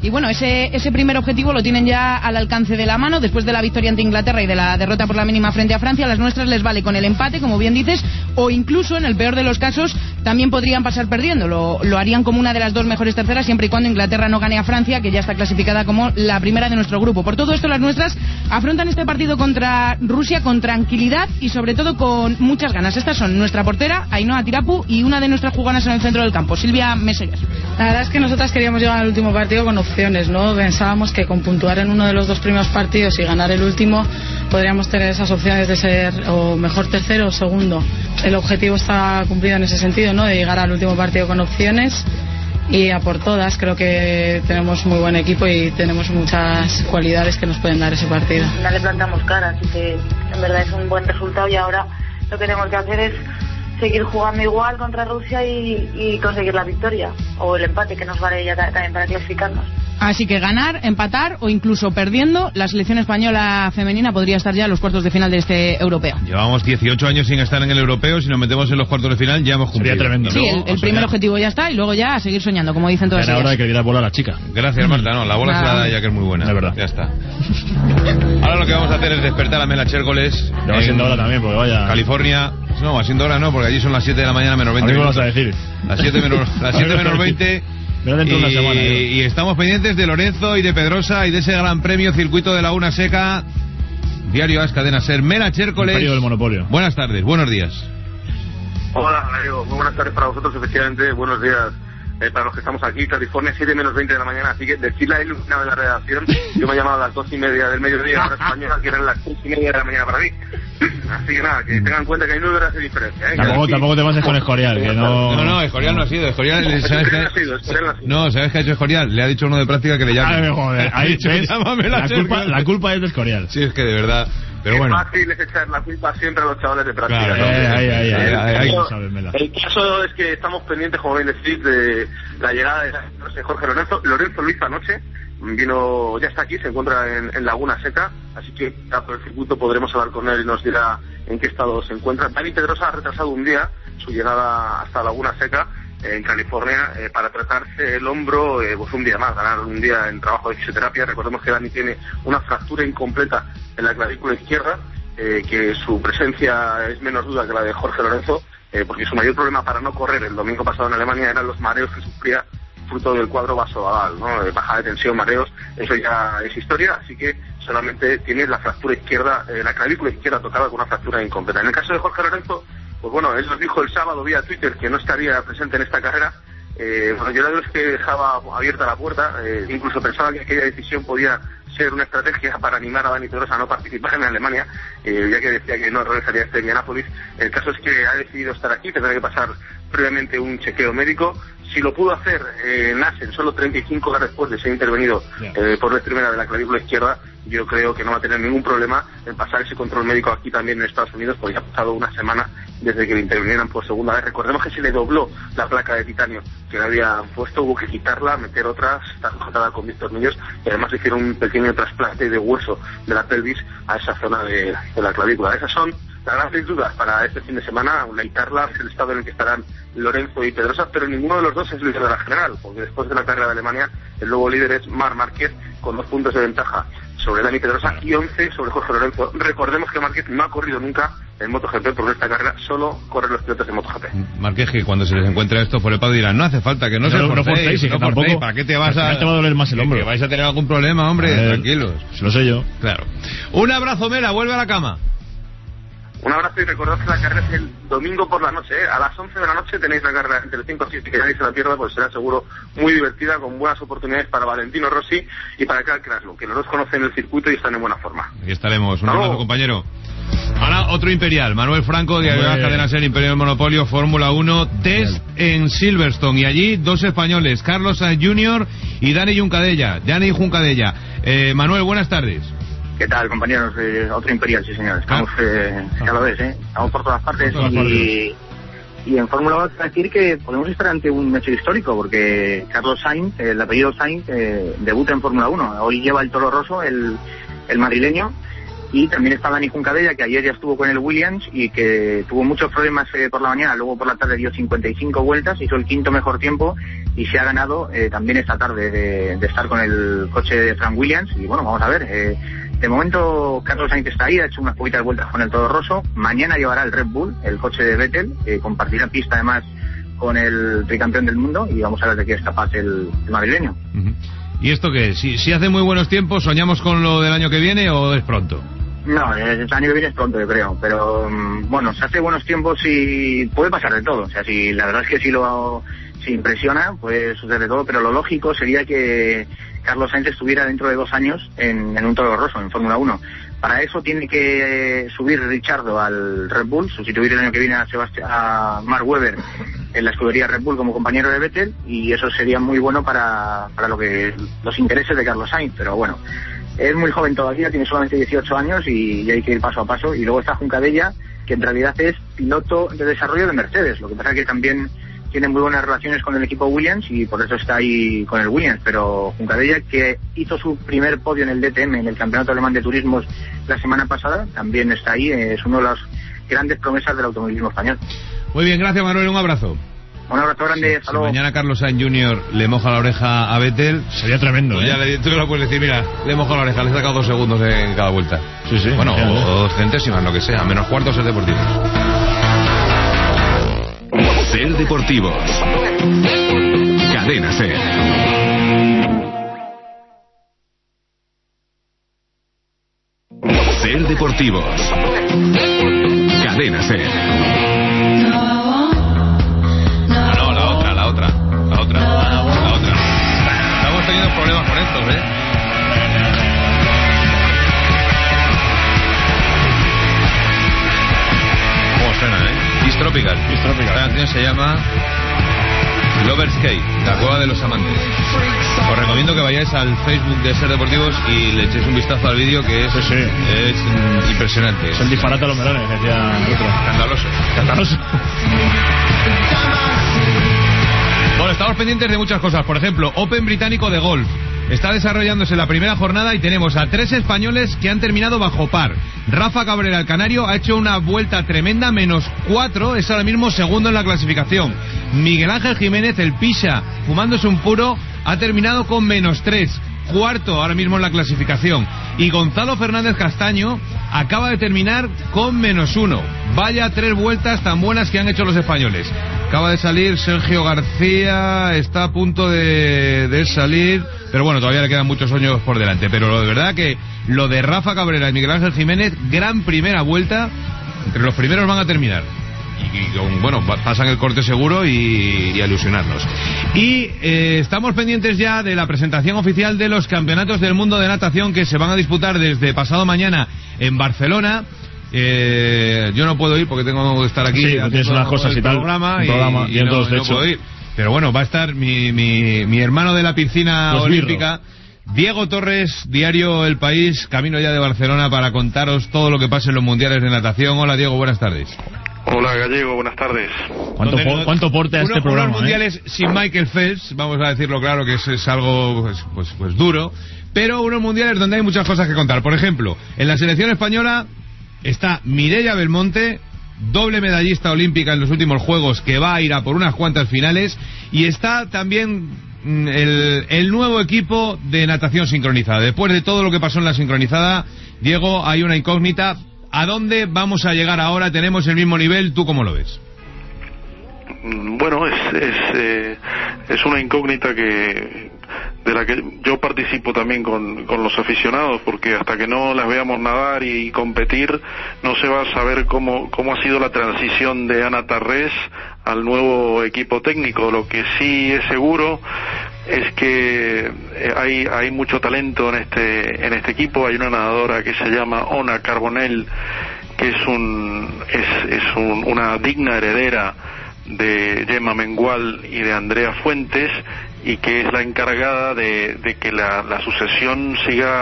Y bueno, ese primer objetivo lo tienen ya al alcance de la mano. Después de la victoria ante Inglaterra y de la derrota por la mínima frente a Francia, a las nuestras les vale con el empate, como bien dices, o incluso, en el peor de los casos, también podrían pasar perdiendo. Lo harían como una de las dos mejores terceras, siempre y cuando Inglaterra no gane a Francia, que ya está clasificada como la primera de nuestro grupo. Por todo esto, las nuestras afrontan este partido contra Rusia con tranquilidad y sobre todo con muchas ganas. Estas son nuestra portera, Ainhoa Tirapu, y una de nuestras jugadoras en el centro del campo, Silvia Meseguer. La verdad es que nosotras queríamos llegar al último partido con opciones, ¿no? Pensábamos que con puntuar en uno de los dos primeros partidos y ganar el último podríamos tener esas opciones de ser o mejor tercero o segundo. El objetivo está cumplido en ese sentido, ¿no? De llegar al último partido con opciones y a por todas. Creo que tenemos muy buen equipo y tenemos muchas cualidades que nos pueden dar ese partido. Al final le plantamos cara, así que en verdad es un buen resultado y ahora lo que tenemos que hacer es seguir jugando igual contra Rusia y conseguir la victoria o el empate, que nos vale ya también para clasificarnos. Así que ganar, empatar o incluso perdiendo, la selección española femenina podría estar ya en los cuartos de final de este europeo. Llevamos 18 años sin estar en el europeo. Si nos metemos en los cuartos de final ya hemos cumplido. Sería tremendo, ¿no? Sí, el primer objetivo ya está y luego ya a seguir soñando, como dicen todas ellas. Ahora hay que ir a bola a la chica. Gracias, Marta. No, la bola se la da ella, que es muy buena. De verdad. Ya está. Ahora lo que vamos a hacer es despertar a Mela Chércoles. Ya va siendo hora también, porque vaya... California. No, va siendo hora no, porque allí son las 7 de la mañana menos 20. ¿A mí me vas a decir? Las 7 menos 20. Y estamos pendientes de Lorenzo y de Pedrosa y de ese gran premio circuito de Laguna Seca. Diario AS, Cadena SER. Mela Chércoles. Imperio del monopolio. Buenas tardes, buenos días. Hola, Mario. Muy buenas tardes para vosotros, efectivamente. Buenos días para los que estamos aquí. California, 7 menos 20 de la mañana. Así que decirle a iluminado de la redacción, yo me he llamado a las 2:30 del mediodía hora española, que eran las 3:30 de la mañana para mí. Así que nada, que tengan en cuenta que hay 9 horas de diferencia. Tampoco te pases con Escorial, que no... No, Escorial no ha sido. Escorial, ¿sabes qué? No, ¿sabes qué ha hecho Escorial? Le ha dicho uno de práctica que le llame. Joder, ha dicho, la culpa es de Escorial. Sí, es que de verdad... Pero bueno. Es fácil es echar la culpa siempre a los chavales de práctica. Claro, el caso es que estamos pendientes, como bien decís, de la llegada de Jorge Lorenzo. Lorenzo lo hizo anoche, ya está aquí, se encuentra en Laguna Seca, así que por el circuito podremos hablar con él y nos dirá en qué estado se encuentra. Dani Pedrosa ha retrasado un día su llegada hasta Laguna Seca, en California, para tratarse el hombro, pues un día más, ganar un día en trabajo de fisioterapia. Recordemos que Dani tiene una fractura incompleta en la clavícula izquierda, que su presencia es menos duda que la de Jorge Lorenzo, porque su mayor problema para no correr el domingo pasado en Alemania eran los mareos que sufría fruto del cuadro vasovagal, ¿no? Bajada de tensión, mareos, eso ya es historia, así que solamente tiene la fractura izquierda, la clavícula izquierda tocada con una fractura incompleta. En el caso de Jorge Lorenzo, pues bueno, él nos dijo el sábado vía Twitter que no estaría presente en esta carrera. Bueno, yo era de los que dejaba abierta la puerta, incluso pensaba que aquella decisión podía ser una estrategia para animar a Dani Pedrosa a no participar en Alemania, ya que decía que no regresaría a Indianápolis. El caso es que ha decidido estar aquí, tendrá que pasar previamente un chequeo médico. Si lo pudo hacer en Assen solo 35 horas después de ser intervenido por vez primera de la clavícula izquierda, yo creo que no va a tener ningún problema en pasar ese control médico aquí también en Estados Unidos, porque ya ha pasado una semana desde que le intervinieran por segunda vez. Recordemos que se le dobló la placa de titanio que le habían puesto, hubo que quitarla, meter otras, está sujetada con 10 tornillos, y además hicieron un pequeño trasplante de hueso de la pelvis a esa zona de la clavícula. Esas son las grandes dudas para este fin de semana. Quitarla es el estado en el que estarán Lorenzo y Pedrosa, pero ninguno de los dos es líder de la general, porque después de la carrera de Alemania el nuevo líder es Marc Márquez, con 2 puntos de ventaja sobre Dani Pedrosa y 11 sobre Jorge Lorenzo. Recordemos que Márquez no ha corrido nunca en MotoGP, porque esta carrera solo corren los pilotos de MotoGP. Márquez, que cuando se les encuentre esto por el pado dirán, no hace falta, que no se forcéis, ¿para qué te vas a...? te va a doler más el hombro. Que vais a tener algún problema, hombre, tranquilos. Lo sé yo. Claro. Un abrazo, Mela, vuelve a la cama. Un abrazo y recordad que la carrera es el domingo por la noche, A las 11 de la noche tenéis la carrera entre el 5 y 7, que nadie se la pierda, pues será seguro muy divertida, con buenas oportunidades para Valentino Rossi y para Karl Kraslow, que los dos conocen el circuito y están en buena forma. Aquí estaremos. Un abrazo, compañero. Ahora otro imperial, Manuel Franco, de Cadena SER, Imperio del Monopolio, Fórmula 1, test en Silverstone, y allí 2 españoles, Carlos Sainz Jr. y Dani Juncadella. Manuel, buenas tardes. ¿Qué tal, compañeros? Otro imperial, sí, señor. Estamos, ya lo ves, estamos por todas partes. Y en Fórmula 1 te voy a decir que podemos estar ante un hecho histórico, porque Carlos Sainz, el apellido Sainz, debuta en Fórmula 1. Hoy lleva el Toro Rosso, el madrileño, Y también está Dani Juncadella, que ayer ya estuvo con el Williams y que tuvo muchos problemas por la mañana, luego por la tarde dio 55 vueltas, hizo el quinto mejor tiempo y se ha ganado también esta tarde de estar con el coche de Frank Williams. Y bueno, vamos a ver, de momento Carlos Sainz está ahí, ha hecho unas poquitas vueltas con el Toro Rosso, mañana llevará el Red Bull, el coche de Vettel, compartirá pista además con el tricampeón del mundo y vamos a ver de qué es capaz el madrileño. ¿Y esto qué es? Si hace muy buenos tiempos, ¿soñamos con lo del año que viene o es pronto? No, el año que viene es pronto, yo creo, pero bueno, se hace buenos tiempos y puede pasar de todo. O sea, si la verdad es que si impresiona, puede suceder de todo, pero lo lógico sería que Carlos Sainz estuviera dentro de 2 años en un Toro Rosso, en Fórmula 1. Para eso tiene que subir Ricciardo al Red Bull, sustituir el año que viene a Mark Webber en la escudería Red Bull como compañero de Vettel, y eso sería muy bueno para los intereses de Carlos Sainz, pero bueno, es muy joven todavía, tiene solamente 18 años y hay que ir paso a paso. Y luego está Juncadella, que en realidad es piloto de desarrollo de Mercedes, lo que pasa es que también tiene muy buenas relaciones con el equipo Williams y por eso está ahí con el Williams. Pero Juncadella, que hizo su primer podio en el DTM, en el Campeonato Alemán de Turismos la semana pasada, también está ahí, es uno de las grandes promesas del automovilismo español. Muy bien, gracias Manuel, un abrazo. Un abrazo grande, hasta luego. Si mañana Carlos Sainz Jr. le moja la oreja a Vettel, sería tremendo, pues ya tú lo puedes decir, mira, le moja la oreja, le he sacado 2 segundos en cada vuelta. Sí, bueno, o 2 centésimas, lo que sea, menos cuartos el Deportivo. Ser Deportivos. Cadena Ser. Ser Deportivos. Cadena Ser. La otra. Estamos teniendo problemas con estos, ¿Cómo suena, East Tropical. Esta canción se llama Lover's Cave, la cueva de los amantes. Os recomiendo que vayáis al Facebook de Ser Deportivos y le echéis un vistazo al vídeo, que es impresionante. Es el disparate a los melones, decía otro. Escandaloso. Bueno, estamos pendientes de muchas cosas. Por ejemplo, Open británico de golf. Está desarrollándose la primera jornada y tenemos a 3 españoles que han terminado bajo par. Rafa Cabrera, el canario, ha hecho una vuelta tremenda, -4, es ahora mismo segundo en la clasificación. Miguel Ángel Jiménez, el Pisha, fumándose un puro, ha terminado con -3, cuarto ahora mismo en la clasificación. Y Gonzalo Fernández Castaño acaba de terminar con -1. Vaya 3 vueltas tan buenas que han hecho los españoles. Acaba de salir Sergio García, está a punto de salir, pero bueno, todavía le quedan muchos años por delante. Pero de verdad que lo de Rafa Cabrera y Miguel Ángel Jiménez, gran primera vuelta, entre los primeros van a terminar. Y bueno, pasan el corte seguro y a ilusionarnos. Y estamos pendientes ya de la presentación oficial de los campeonatos del mundo de natación que se van a disputar desde pasado mañana en Barcelona. Yo no puedo ir porque tengo que estar aquí. Sí, tienes unas cosas y tal. Programa y no puedo ir. Pero bueno, va a estar mi hermano de la piscina olímpica, Diego Torres, diario El País, camino ya de Barcelona para contaros todo lo que pasa en los mundiales de natación. Hola Diego, buenas tardes. Hola Gallego, buenas tardes. ¿Cuánto porte a este programa? Unos mundiales sin Michael Phelps, vamos a decirlo claro, que es algo pues duro, pero unos mundiales donde hay muchas cosas que contar. Por ejemplo, en la selección española está Mireia Belmonte, doble medallista olímpica en los últimos Juegos, que va a ir a por unas cuantas finales, y está también el nuevo equipo de natación sincronizada. Después de todo lo que pasó en la sincronizada, Diego, hay una incógnita. ¿A dónde vamos a llegar ahora? ¿Tenemos el mismo nivel? ¿Tú cómo lo ves? Bueno, es una incógnita de la que yo participo también con los aficionados, porque hasta que no las veamos nadar y competir no se va a saber cómo ha sido la transición de Ana Tarrés al nuevo equipo técnico. Lo que sí es seguro es que hay mucho talento en este equipo. Hay una nadadora que se llama Ona Carbonell, que es una digna heredera de Gemma Mengual y de Andrea Fuentes, y que es la encargada de que la sucesión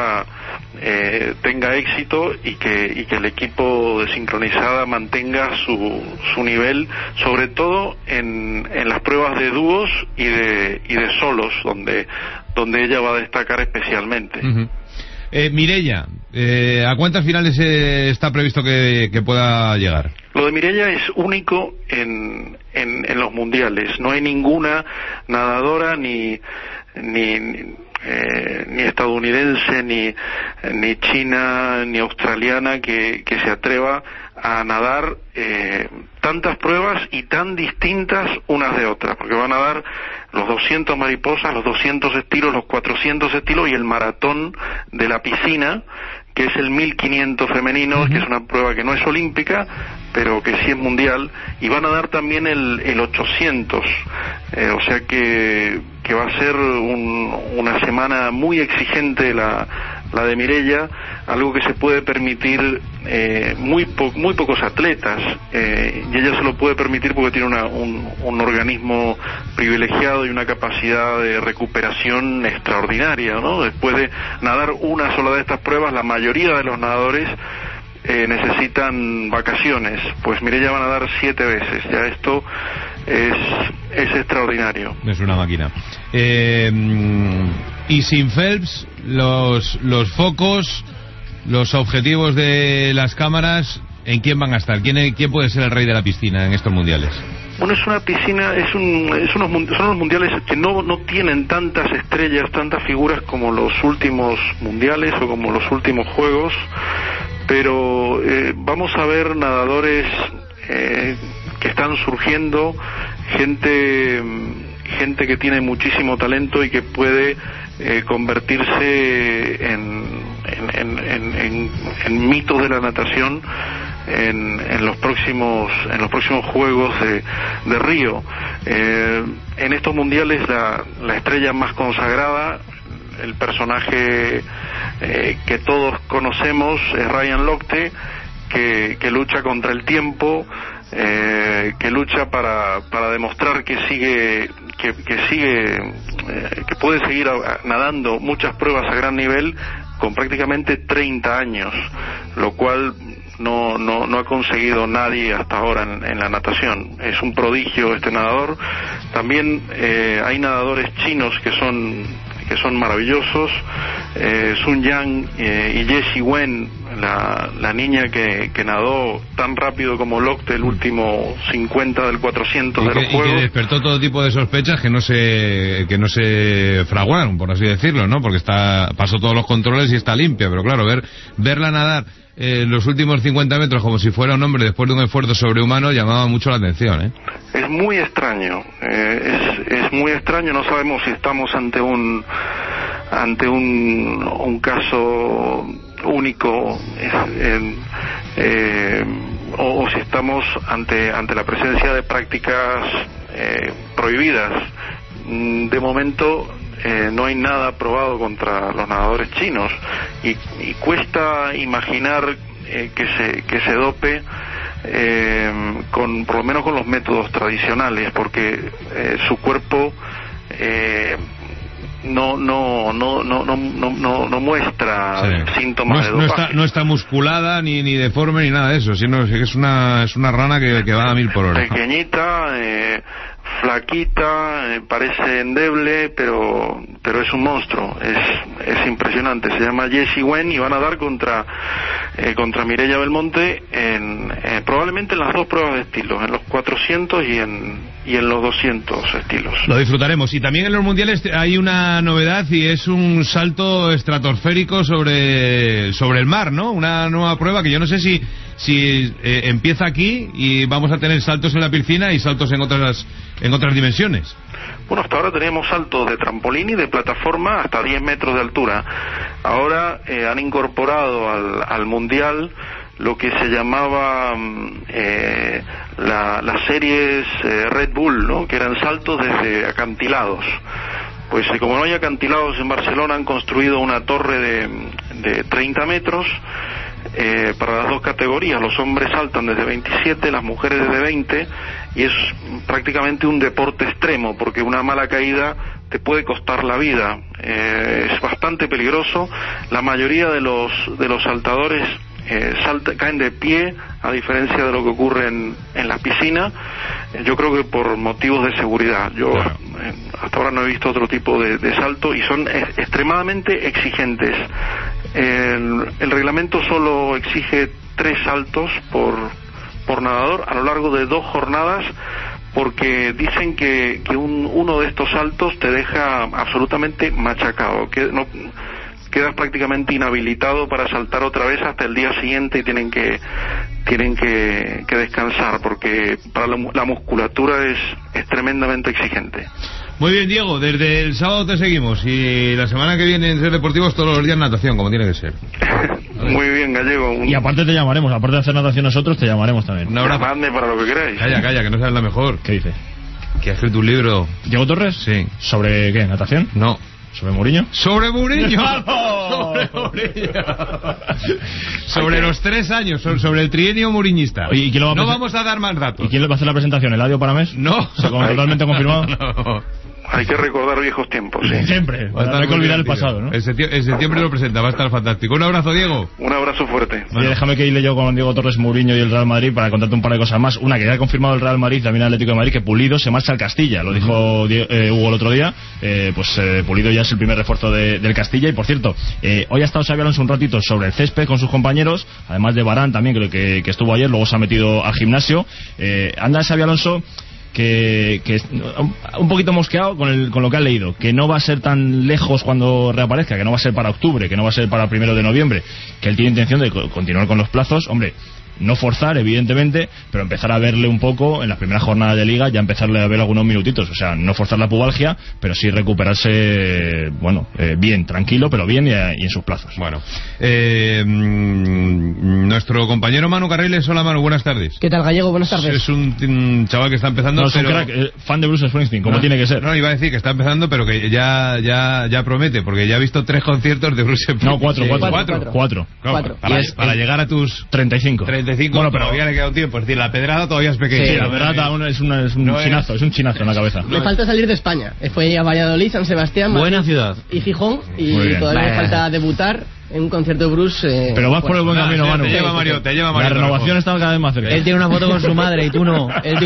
tenga éxito y que el equipo de sincronizada mantenga su nivel, sobre todo en las pruebas de dúos y de solos, donde ella va a destacar especialmente. Uh-huh. Mireia, ¿a cuántas finales está previsto que pueda llegar? Lo de Mireia es único en los mundiales. No hay ninguna nadadora ni estadounidense, ni china, ni australiana que se atreva a nadar tantas pruebas y tan distintas unas de otras, porque van a dar los 200 mariposas, los 200 estilos, los 400 estilos y el maratón de la piscina, que es el 1500 femenino, que es una prueba que no es olímpica, pero que sí es mundial, y van a dar también el 800, o sea que va a ser una semana muy exigente la de Mireia, algo que se puede permitir muy pocos atletas, y ella se lo puede permitir porque tiene un organismo privilegiado y una capacidad de recuperación extraordinaria, ¿no? Después de nadar una sola de estas pruebas, la mayoría de los nadadores necesitan vacaciones, pues Mireia van a dar 7 veces, ya esto es extraordinario. Es una máquina. Y sin Phelps, los focos, los objetivos de las cámaras, ¿en quién van a estar? ¿Quién puede ser el rey de la piscina en estos mundiales? Bueno, es una piscina, son los mundiales que no tienen tantas estrellas, tantas figuras como los últimos mundiales o como los últimos juegos, pero vamos a ver nadadores que están surgiendo, gente que tiene muchísimo talento y que puede convertirse en mitos de la natación en los próximos Juegos de Río. En estos mundiales la estrella más consagrada, el personaje que todos conocemos, es Ryan Lochte, que lucha contra el tiempo, que lucha para demostrar que puede seguir nadando muchas pruebas a gran nivel con prácticamente 30 años, lo cual no ha conseguido nadie hasta ahora en la natación. Es un prodigio este nadador. También hay nadadores chinos que son maravillosos, Sun Yang y Jessie Wen, la niña que nadó tan rápido como Lochte el último 50 del 400 de los Juegos. Y que despertó todo tipo de sospechas que no se fraguaron, por así decirlo, ¿no? Porque pasó todos los controles y está limpia, pero claro, verla nadar los últimos 50 metros como si fuera un hombre después de un esfuerzo sobrehumano llamaba mucho la atención, Es muy extraño, es muy extraño. No sabemos si estamos ante un caso único o si estamos ante la presencia de prácticas prohibidas. De momento no hay nada probado contra los nadadores chinos y cuesta imaginar que se dope por lo menos con los métodos tradicionales, porque su cuerpo no muestra síntomas de dopaje. No está musculada ni deforme ni nada de eso, sino que es una rana que va a 1000 por hora. Pequeñita, flaquita, parece endeble, pero es un monstruo, es impresionante. Se llama Jessie Wen y van a dar contra Mireia Belmonte probablemente en las dos pruebas de estilos, en los 400 y en los 200 estilos. Lo disfrutaremos. Y también en los mundiales hay una novedad y es un salto estratosférico sobre el mar, ¿no? Una nueva prueba que yo no sé si empieza aquí y vamos a tener saltos en la piscina y saltos en otras dimensiones. Bueno, hasta ahora teníamos saltos de trampolín y de plataforma hasta 10 metros de altura. Ahora han incorporado al mundial lo que se llamaba las series Red Bull, ¿no? Que eran saltos desde acantilados. Pues como no hay acantilados en Barcelona, han construido una torre de 30 metros para las dos categorías. Los hombres saltan desde 27, las mujeres desde 20, y es prácticamente un deporte extremo, porque una mala caída te puede costar la vida. Es bastante peligroso. La mayoría de los saltadores caen de pie, a diferencia de lo que ocurre en la piscina. Yo creo que por motivos de seguridad. Yo hasta ahora no he visto otro tipo de salto, y son extremadamente exigentes. el reglamento solo exige 3 saltos por nadador a lo largo de 2 jornadas, porque dicen que uno de estos saltos te deja absolutamente machacado, que no quedas prácticamente inhabilitado para saltar otra vez hasta el día siguiente, y tienen que descansar, porque para la musculatura es tremendamente exigente. Muy bien, Diego, desde el sábado te seguimos, y la semana que viene en Ser Deportivos todos los días natación, como tiene que ser. Muy bien, Gallego. Y aparte te llamaremos, aparte de hacer natación nosotros, te llamaremos también. Un abrazo. Llamadme para lo que queráis. Calla, que no seas la mejor. ¿Qué dice? Que ha escrito un libro. ¿Diego Torres? Sí. ¿Sobre qué? ¿Natación? No. ¿Sobre Mourinho? ¡Sobre Mourinho! ¡Sobre Mourinho! Sobre los 3 años, sobre el trienio muriñista. Oye, ¿y quién lo va a vamos a dar más datos. ¿Y quién le va a hacer la presentación? ¿Eladio Paramés? No. ¿Totalmente confirmado? No. Hay que recordar viejos tiempos, sí. Siempre. No hay que olvidar el pasado, ¿no? En septiembre lo presenta, va a estar fantástico. Un abrazo, Diego. Un abrazo fuerte. Bueno. Déjame que hile yo con Diego Torres, Mourinho y el Real Madrid para contarte un par de cosas más. Una, que ya ha confirmado el Real Madrid, también el Atlético de Madrid, que Pulido se marcha al Castilla. Lo dijo Hugo el otro día. Pulido ya es el primer refuerzo del Castilla. Y por cierto, hoy ha estado Xabi Alonso un ratito sobre el césped con sus compañeros, además de Varane también, creo que estuvo ayer, luego se ha metido al gimnasio. Anda Xabi Alonso que un poquito mosqueado con lo que ha leído, que no va a ser tan lejos cuando reaparezca, que no va a ser para octubre, que no va a ser para 1 de noviembre, que él tiene intención de continuar con los plazos. Hombre, no forzar, evidentemente, pero empezar a verle un poco en las primeras jornadas de Liga, ya empezarle a ver algunos minutitos. O sea, no forzar la pubalgia, pero sí recuperarse, bien, tranquilo, pero bien y en sus plazos. Bueno, nuestro compañero Manu Carriles. Hola, Manu, buenas tardes. ¿Qué tal, Gallego? Buenas tardes. Es un chaval que está empezando. No, es un crack, fan de Bruce Springsteen, como tiene que ser. No, iba a decir que está empezando, pero que ya promete, porque ya ha visto 3 conciertos de Bruce Springsteen. No, 4. Para llegar a tus 35. Bueno, pero todavía le queda un tiempo. Es decir, la pedrada todavía es pequeña. Sí, la pedrada es un chinazo en la cabeza. Le falta salir de España. Fue a Valladolid, San Sebastián, buena ciudad, y Gijón, y todavía le falta debutar en un concierto de Bruce. Pero vas por el buen camino, Manu. Te lleva Mario. La renovación está cada vez más cerca. Él tiene una foto con su madre y tú no. Ya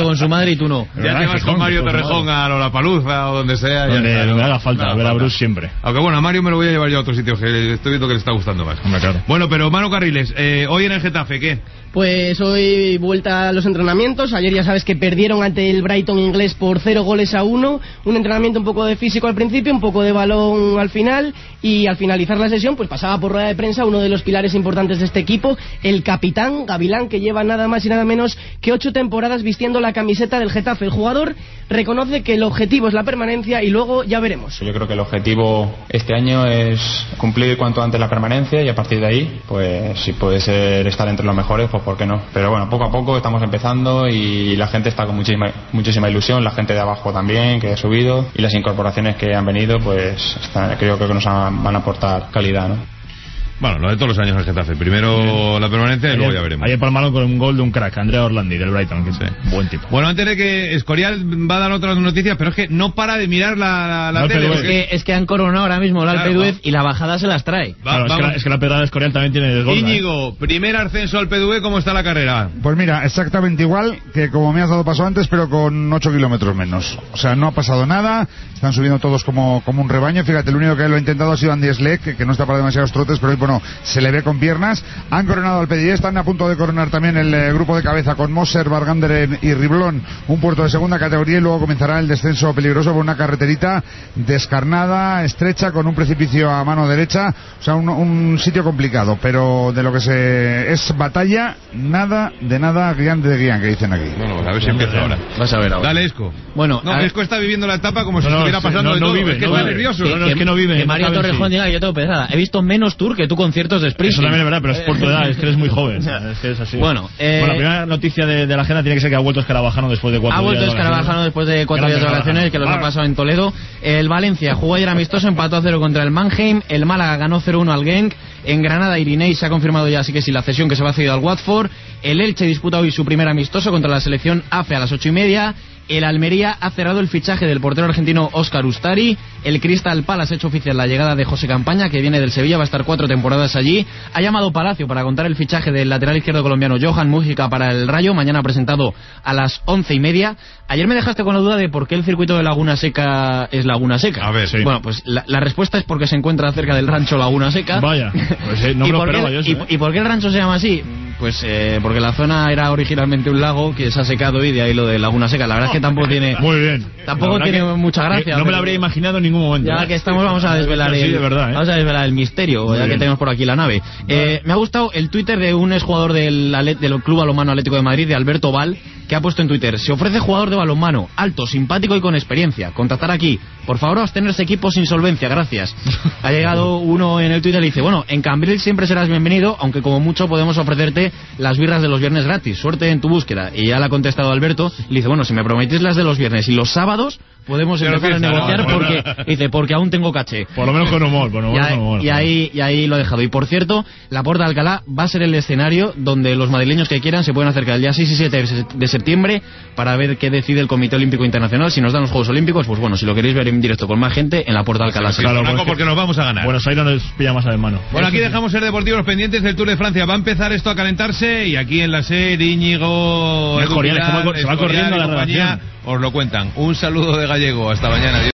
te vas con Mario Torrejón a Lollapalooza o donde sea. Donde haga falta, ver a Bruce siempre. Aunque bueno, a Mario me lo voy a llevar yo a otro sitio, que estoy viendo que le está gustando más. Claro. Bueno, pero Manu Carriles, hoy en el Getafe, ¿qué? Pues hoy vuelta a los entrenamientos. Ayer ya sabes que perdieron ante el Brighton inglés por 0-1. Un entrenamiento un poco de físico al principio, un poco de balón al final, y al finalizar la sesión pues pasaba por rueda de prensa uno de los pilares importantes de este equipo, el capitán Gavilán, que lleva nada más y nada menos que 8 temporadas vistiendo la camiseta del Getafe. El jugador reconoce que el objetivo es la permanencia y luego ya veremos. Yo creo que el objetivo este año es cumplir cuanto antes la permanencia, y a partir de ahí, pues si puede ser estar entre los mejores, pues por qué no. Pero bueno, poco a poco estamos empezando y la gente está con muchísima ilusión, la gente de abajo también que ha subido, y las incorporaciones que han venido pues creo que nos van a aportar calidad, ¿no? Bueno, lo de todos los años el Getafe. Primero la permanencia y luego ya veremos. Ayer palmaron con un gol de un crack, Andrea Orlandi, del Brighton, que es buen tipo. Bueno, antes de que Escorial va a dar otras noticias, pero es que no para de mirar la tele. Es que han coronado ahora mismo el Alpe d'Huez y la bajada se las trae. Es que la pedrada de Escorial también tiene desgorda. Íñigo, primer ascenso al Alpe d'Huez, ¿cómo está la carrera? Pues mira, exactamente igual que como me has dado paso antes, pero con 8 kilómetros menos. O sea, no ha pasado nada, están subiendo todos como un rebaño. Fíjate, el único que lo ha intentado ha sido Andy Schleck, que no está para demasiados trotes, pero hoy, bueno, se le ve con piernas. Han coronado al Pedillé, están a punto de coronar también el grupo de cabeza con Moser, Barganderen y Riblón, un puerto de segunda categoría, y luego comenzará el descenso peligroso por una carreterita descarnada, estrecha, con un precipicio a mano derecha. O sea, un sitio complicado, pero de lo que es batalla, nada de nada, guián de guián, que dicen aquí. Bueno, a ver si empieza ahora. Vas a ver ahora. Dale, Esco. Bueno, no, Esco está viviendo la etapa como si estuviera pasando de todo. Vive, es que está nervioso. Es que no vive. Que Mario Torrejón diga que yo tengo pesada. He visto menos tour que tú conciertos de sprint. Eso también es verdad, pero es por tu edad, es que eres muy joven. Es que es así. Bueno, la primera noticia de la agenda tiene que ser que ha vuelto Escarabajano después de 4 días. Ha vuelto Escarabajano después de 4 días de vacaciones, que los ha pasado en Toledo. El Valencia jugó ayer amistoso, empató a 0 contra el Mannheim. El Málaga ganó 0-1 al Genk. En Granada, Irinei se ha confirmado ya, así que sí, la cesión, que se va a ceder al Watford. El Elche disputa hoy su primer amistoso contra la selección AFE a las 8:30. El Almería ha cerrado el fichaje del portero argentino Óscar Ustari. El Crystal Palace ha hecho oficial la llegada de José Campaña, que viene del Sevilla, va a estar 4 temporadas allí. Ha llamado Palacio para contar el fichaje del lateral izquierdo colombiano Johan Mújica para el Rayo, mañana presentado a las 11:30. Ayer me dejaste con la duda de por qué el circuito de Laguna Seca es Laguna Seca. A ver, sí. Bueno, pues la respuesta es porque se encuentra cerca del rancho Laguna Seca. Vaya, pues no me lo esperaba yo eso. ¿Y por qué el rancho se llama así? Pues porque la zona era originalmente un lago que se ha secado y de ahí lo de Laguna Seca. La verdad es que tampoco tiene... Muy bien. Tampoco tiene mucha gracia. No me lo habría imaginado en ningún momento. Ya que estamos, vamos a desvelar vamos a desvelar el misterio, ya que tenemos por aquí la nave. Me ha gustado el Twitter de un exjugador del Club Balonmano Atlético de Madrid, de Alberto Val, que ha puesto en Twitter: se ofrece jugador de balonmano, alto, simpático y con experiencia. Contactar aquí. Por favor, abstenerse equipos sin solvencia, gracias. Ha llegado uno en el Twitter y dice: bueno, en Cambril siempre serás bienvenido, aunque como mucho podemos ofrecerte las birras de los viernes gratis. Suerte en tu búsqueda. Y ya le ha contestado Alberto, y le dice: bueno, si me prometís las de los viernes y los sábados, podemos empezar a negociar porque aún tengo caché. Por lo menos con humor. Y ahí lo ha dejado. Y por cierto, la Porta de Alcalá va a ser el escenario donde los madrileños que quieran se pueden acercar el día 6 y 7 de septiembre para ver qué decide el Comité Olímpico Internacional. Si nos dan los Juegos Olímpicos, pues bueno, si lo queréis ver en directo con más gente, en la Porta de Alcalá. Sí, claro, porque nos vamos a ganar. Buenos Aires nos pilla más de mano. Bueno, aquí dejamos Ser Deportivos pendientes del Tour de Francia. Va a empezar esto a calentarse y aquí en la SER, Íñigo, se va corriendo a la redacción. Os lo cuentan. Un saludo de Gallego. Hasta mañana.